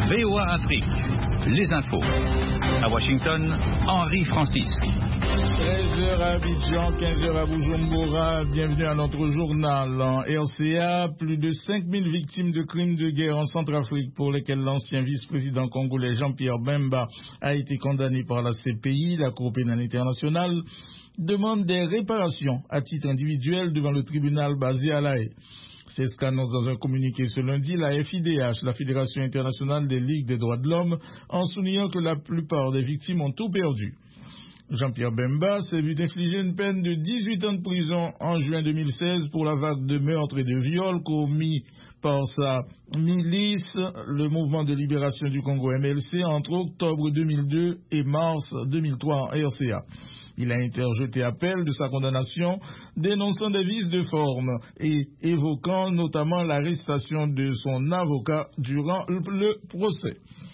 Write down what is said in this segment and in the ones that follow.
VOA Afrique, les infos. À Washington, Henri Francis. 13h à Abidjan, 15h à Bujumbura. Bienvenue à notre journal. En RCA, plus de 5000 victimes de crimes de guerre en Centrafrique pour lesquels l'ancien vice-président congolais Jean-Pierre Bemba a été condamné par la CPI, la Cour pénale internationale, demande des réparations à titre individuel devant le tribunal basé à La Haye. C'est ce qu'annonce dans un communiqué ce lundi la FIDH, la Fédération internationale des ligues des droits de l'homme, en soulignant que la plupart des victimes ont tout perdu. Jean-Pierre Bemba s'est vu infliger une peine de 18 ans de prison en juin 2016 pour la vague de meurtres et de viols commis par sa milice, le mouvement de libération du Congo MLC, entre octobre 2002 et mars 2003 en RCA. Il a interjeté appel de sa condamnation, dénonçant des vices de forme et évoquant notamment l'arrestation de son avocat durant le procès.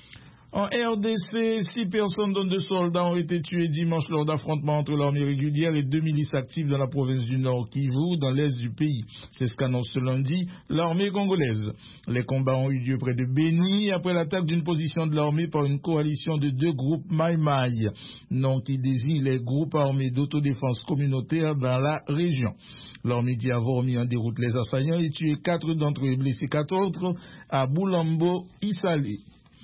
En RDC, 6 personnes dont 2 soldats ont été tués dimanche lors d'affrontements entre l'armée régulière et 2 milices actives dans la province du Nord Kivu, dans l'est du pays. C'est ce qu'annonce ce lundi l'armée congolaise. Les combats ont eu lieu près de Beni après l'attaque d'une position de l'armée par une coalition de 2 groupes Maï-Maï, nom qui désigne les groupes armés d'autodéfense communautaire dans la région. L'armée dit avoir mis en déroute les assaillants et tué 4 d'entre eux et blessé 4 autres à Boulambo-Issalé.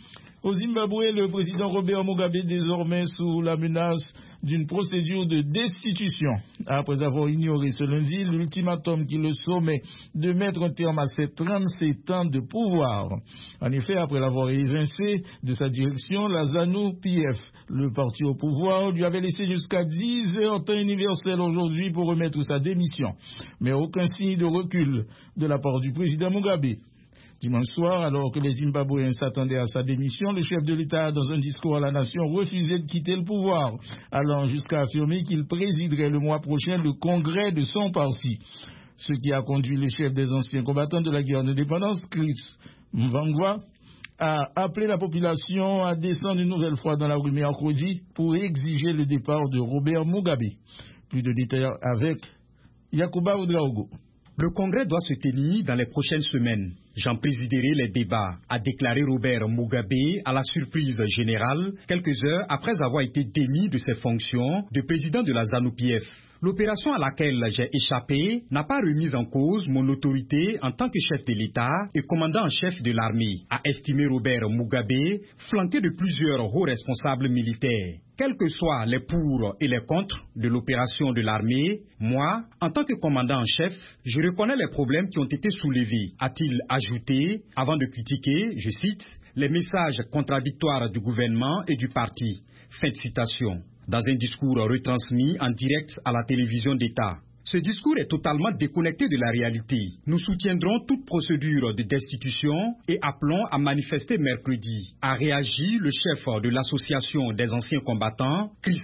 Au Zimbabwe, le président Robert Mugabe est désormais sous la menace d'une procédure de destitution, après avoir ignoré ce lundi l'ultimatum qui le sommet de mettre un terme à ses 37 ans de pouvoir. En effet, après l'avoir évincé de sa direction, la ZANU-PF, le parti au pouvoir, lui avait laissé jusqu'à 10 heures temps universel aujourd'hui pour remettre sa démission. Mais aucun signe de recul de la part du président Mugabe. Dimanche soir, alors que les Zimbabwéens s'attendaient à sa démission, le chef de l'État, dans un discours à la nation, refusait de quitter le pouvoir, allant jusqu'à affirmer qu'il présiderait le mois prochain le congrès de son parti. Ce qui a conduit le chef des anciens combattants de la guerre d'indépendance, Chris Mvangwa, à appeler la population à descendre une nouvelle fois dans la rue mercredi pour exiger le départ de Robert Mugabe. Plus de détails avec Yakuba Oudraogo. Le congrès doit se tenir dans les prochaines semaines. J'en présiderai les débats, a déclaré Robert Mugabe à la surprise générale, quelques heures après avoir été démis de ses fonctions de président de la ZANU-PF. L'opération à laquelle j'ai échappé n'a pas remis en cause mon autorité en tant que chef de l'État et commandant en chef de l'armée, a estimé Robert Mugabe, flanqué de plusieurs hauts responsables militaires. Quels que soient les pour et les contre de l'opération de l'armée, moi, en tant que commandant en chef, je reconnais les problèmes qui ont été soulevés, a-t-il ajouté, avant de critiquer, je cite, les messages contradictoires du gouvernement et du parti. Fin de citation. Dans un discours retransmis en direct à la télévision d'État. Ce discours est totalement déconnecté de la réalité. Nous soutiendrons toute procédure de destitution et appelons à manifester mercredi, a réagi le chef de l'association des anciens combattants, Chris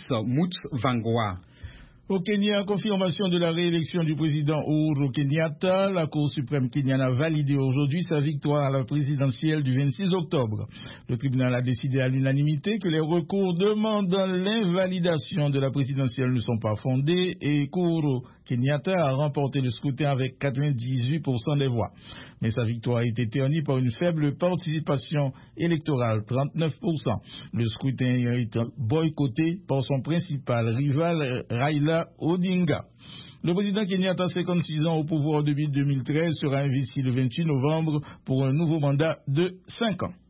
Mvangwa. Au Kenya, confirmation de la réélection du président Uhuru Kenyatta. La Cour suprême kenyane a validé aujourd'hui sa victoire à la présidentielle du 26 octobre. Le tribunal a décidé à l'unanimité que les recours demandant l'invalidation de la présidentielle ne sont pas fondés et qu'Uhuru Kenyatta a remporté le scrutin avec 98% des voix. Mais sa victoire a été ternie par une faible participation électorale, 39%. Le scrutin a été boycotté par son principal rival, Raila Odinga. Le président Kenyatta, 56 ans au pouvoir depuis 2013, sera investi le 28 novembre pour un nouveau mandat de 5 ans.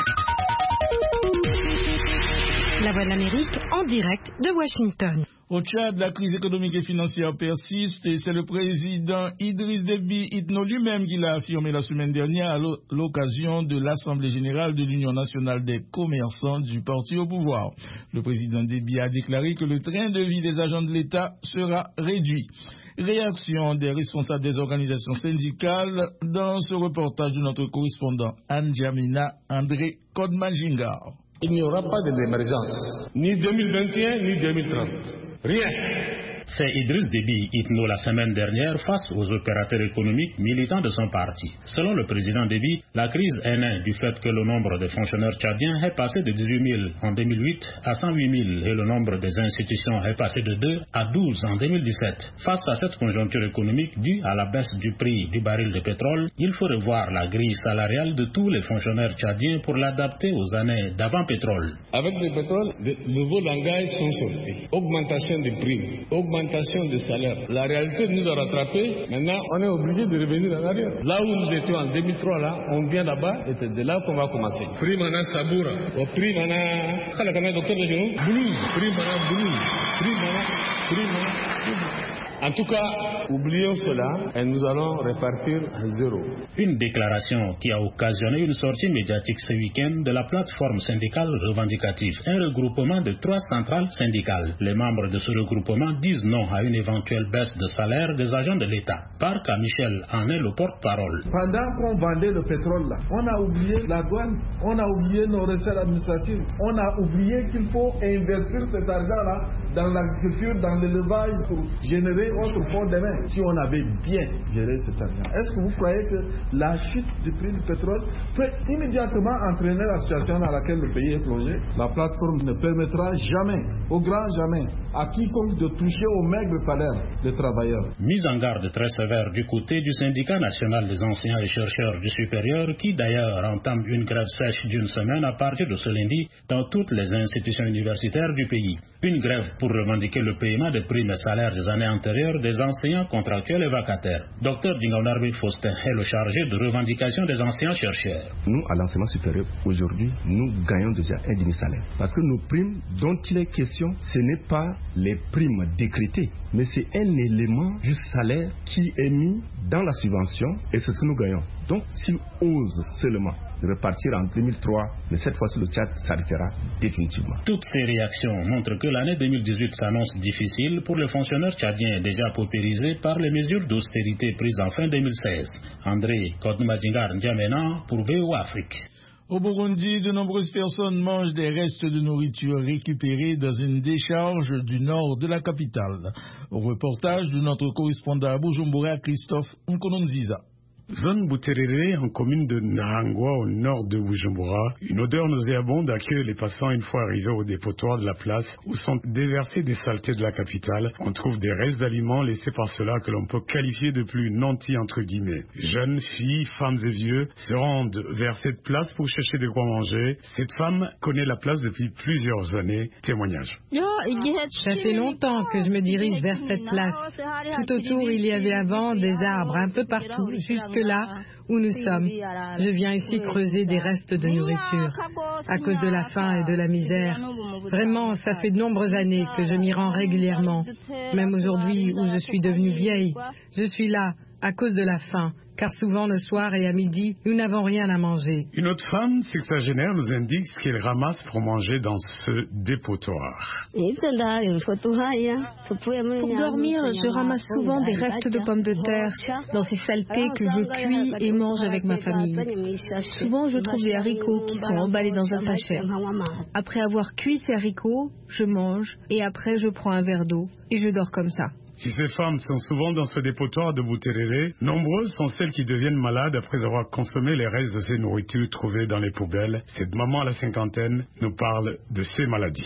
La Voix de l'Amérique en direct de Washington. Au Tchad, la crise économique et financière persiste et c'est le président Idriss Déby Itno lui-même qui l'a affirmé la semaine dernière à l'occasion de l'Assemblée générale de l'Union nationale des commerçants du parti au pouvoir. Le président Déby a déclaré que le train de vie des agents de l'État sera réduit. Réaction des responsables des organisations syndicales dans ce reportage de notre correspondant Anjamina André Kodmajingar. Il n'y aura pas d'émergence. Ni 2021, ni 2030. Rien. C'est Idriss Déby Itno la semaine dernière face aux opérateurs économiques militants de son parti. Selon le président Déby, la crise est née du fait que le nombre de fonctionnaires tchadiens est passé de 18 000 en 2008 à 108 000 et le nombre des institutions est passé de 2 à 12 en 2017. Face à cette conjoncture économique due à la baisse du prix du baril de pétrole, il faut revoir la grille salariale de tous les fonctionnaires tchadiens pour l'adapter aux années d'avant-pétrole. Avec le pétrole, de nouveaux langages sont sortis. Augmentation des primes, augmentation des salaires. La réalité nous a rattrapés. Maintenant, on est obligé de revenir en arrière. Là où nous étions en 2003, là, on vient là-bas et c'est de là qu'on va commencer. Prime ana saboura, prime ana, kala kana docteur de genou, blues, prime ana blues, prime ana. En tout cas, oublions cela et nous allons repartir à zéro. Une déclaration qui a occasionné une sortie médiatique ce week-end de la plateforme syndicale revendicative, un regroupement de 3 centrales syndicales. Les membres de ce regroupement disent non à une éventuelle baisse de salaire des agents de l'État. Parc à Michel en est le porte-parole. Pendant qu'on vendait le pétrole là, on a oublié la douane, on a oublié nos recettes administratives, on a oublié qu'il faut investir cet argent là dans l'agriculture, dans l'élevage pour générer autre fonds demain. Si on avait bien géré cet argent, est-ce que vous croyez que la chute du prix du pétrole peut immédiatement entraîner la situation dans laquelle le pays est plongé? La plateforme ne permettra jamais, au grand jamais, à quiconque de toucher au maigre salaire des travailleurs. Mise en garde très sévère du côté du syndicat national des enseignants et chercheurs du supérieur qui d'ailleurs entame une grève sèche d'une semaine à partir de ce lundi dans toutes les institutions universitaires du pays. Une grève pour revendiquer le paiement des primes et salaires des années antérieures des enseignants contractuels et vacataires. Dr Dingaunarbi Faustin est le chargé de revendication des enseignants-chercheurs. Nous, à l'enseignement supérieur, aujourd'hui, nous gagnons déjà un demi-salaire. Parce que nos primes dont il est question, ce n'est pas les primes décrétées, mais c'est un élément du salaire qui est mis dans la subvention et c'est ce que nous gagnons. Donc, s'ils osent seulement repartir en 2003, mais cette fois-ci le Tchad s'arrêtera définitivement. Toutes ces réactions montrent que l'année 2018 s'annonce difficile pour les fonctionnaires tchadiens déjà paupérisés par les mesures d'austérité prises en fin 2016. André Kodmadingar N'Djamena pour BO Afrique. Au Burundi, de nombreuses personnes mangent des restes de nourriture récupérés dans une décharge du nord de la capitale. Au reportage de notre correspondant à Bujumbura, Christophe Nkononziza. Zone Buterere, en commune de Nahangwa, au nord de Bujumbura, une odeur nauséabonde accueille les passants une fois arrivés au dépotoir de la place où sont déversées des saletés de la capitale. On trouve des restes d'aliments laissés par ceux-là que l'on peut qualifier de plus nantis entre guillemets. Jeunes, filles, femmes et vieux se rendent vers cette place pour chercher de quoi manger. Cette femme connaît la place depuis plusieurs années. Témoignage. Ça fait longtemps que je me dirige vers cette place. Tout autour, il y avait avant des arbres un peu partout, jusque là où nous sommes. Je viens ici creuser des restes de nourriture à cause de la faim et de la misère. Vraiment, ça fait de nombreuses années que je m'y rends régulièrement. Même aujourd'hui où je suis devenue vieille, je suis là à cause de la faim. Car souvent le soir et à midi, nous n'avons rien à manger. Une autre femme sexagénaire nous indique ce qu'elle ramasse pour manger dans ce dépotoir. Pour dormir, je ramasse souvent des restes de pommes de terre dans ces saletés que je cuis et mange avec ma famille. Souvent, je trouve des haricots qui sont emballés dans un sachet. Après avoir cuit ces haricots, je mange et après je prends un verre d'eau et je dors comme ça. Si ces femmes sont souvent dans ce dépotoir de Buterere, nombreuses sont celles qui deviennent malades après avoir consommé les restes de ces nourritures trouvées dans les poubelles. Cette maman à la cinquantaine nous parle de ces maladies.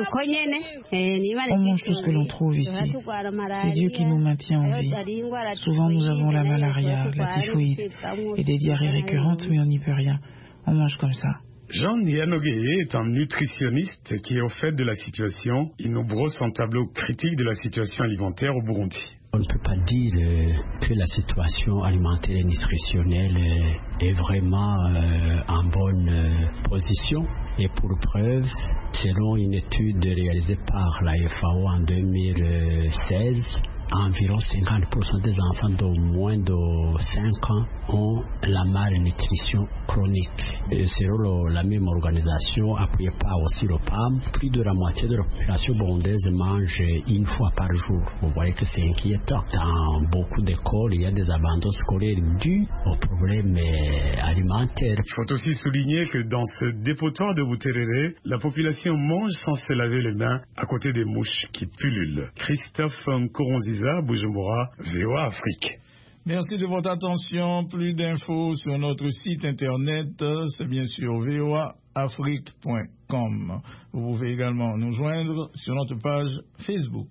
On mange tout ce que l'on trouve ici. C'est Dieu qui nous maintient en vie. Souvent nous avons la malaria, la typhoïde et des diarrhées récurrentes, mais on n'y peut rien. On mange comme ça. Jean Nianogeye est un nutritionniste qui est au fait de la situation. Il nous brosse un tableau critique de la situation alimentaire au Burundi. On ne peut pas dire que la situation alimentaire et nutritionnelle est vraiment en bonne position. Et pour preuve, selon une étude réalisée par la FAO en 2016, environ 50% des enfants de moins de 5 ans ont la malnutrition chronique. Et selon la même organisation, appuyée par aussi le PAM, plus de la moitié de la population burundaise mange une fois par jour. Vous voyez que c'est inquiétant. Dans beaucoup d'écoles, il y a des abandons scolaires dus aux problèmes alimentaires. Il faut aussi souligner que dans ce dépotoir de Buterere, la population mange sans se laver les mains à côté des mouches qui pullulent. Christophe Nkoronziza, Bujumbura, VOA Afrique. Merci de votre attention. Plus d'infos sur notre site internet, c'est bien sûr voaafrique.com. Vous pouvez également nous joindre sur notre page Facebook.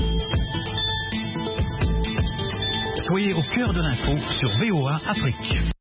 Soyez au cœur de l'info sur VOA Afrique.